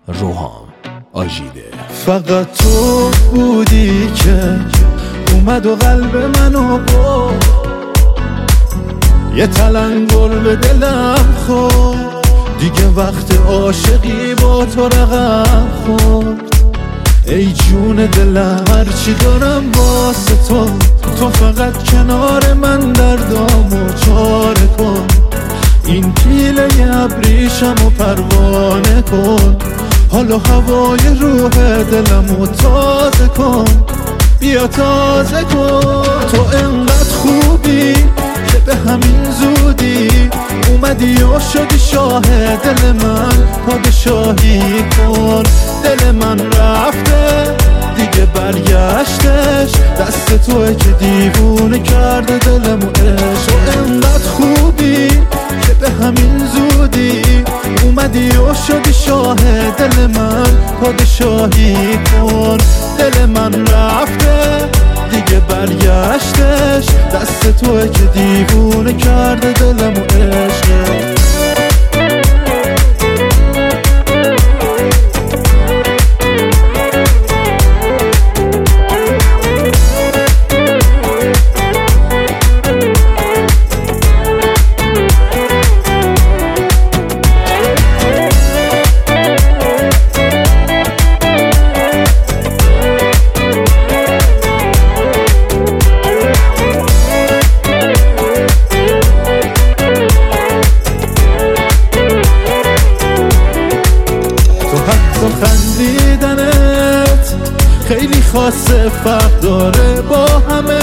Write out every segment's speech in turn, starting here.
روحام آژیده. فقط تو بودی که اومد و قلب منو برد، یه تلنگر به دلم خورد، دیگه وقت عاشقی با تو رقم خورد. ای جون دلم هرچی دارم واسه تو فقط کنار من دردامو چاره کن. این پیله ابریشم و پروانه کن، حالا هوای روح دلمو تازه کن، بیا تازه کن. تو انقدر خوبی که به همین زودی اومدی و شدی شاه دل من، پادشاهی کن. دل من رفته دیگه برگشتش، دست توه که دیوونه کرده دلمو عشق. تو انقدر خوبی که به همین زودی اومدی و شدی شاه دل من، پادشاهی کن. دل من رفته دیگه برگشتش، دست توه که دیوونه کرده دلمو عشق. خندیدنت خیلی خاصه، فرق داره با همه،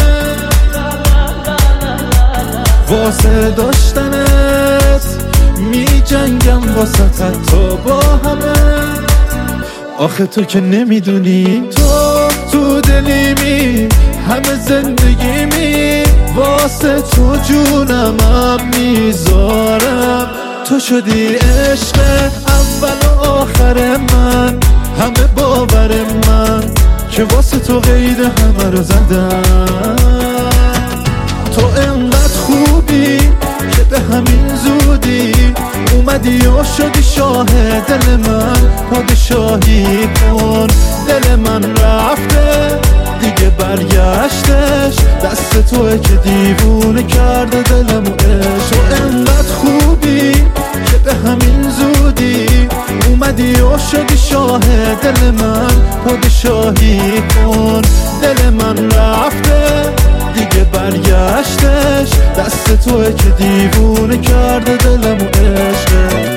واسه داشتنت می جنگم واسه تا با همه. آخه تو که نمیدونی تو دلیمی، همه زندگیمی واسه تو جونم میذارم. تو شدی عشق اول و آخر من، همه باور من که واسه تو قید همه رو زدم. تو انقدر خوبی که به همین زودی اومدی و شدی شاه دل من، پادشاهی کن. دل من رفته دیگه برگشتش، دست توه که دیوونه کرده دلمو عشق. تو انقدر خوبی که به همین زودی اومدی و شدی شاه دل من، پادشاهی کن. دل من رفته دیگه برگشتش، دست توه که دیوونه کرده دلمو عشق.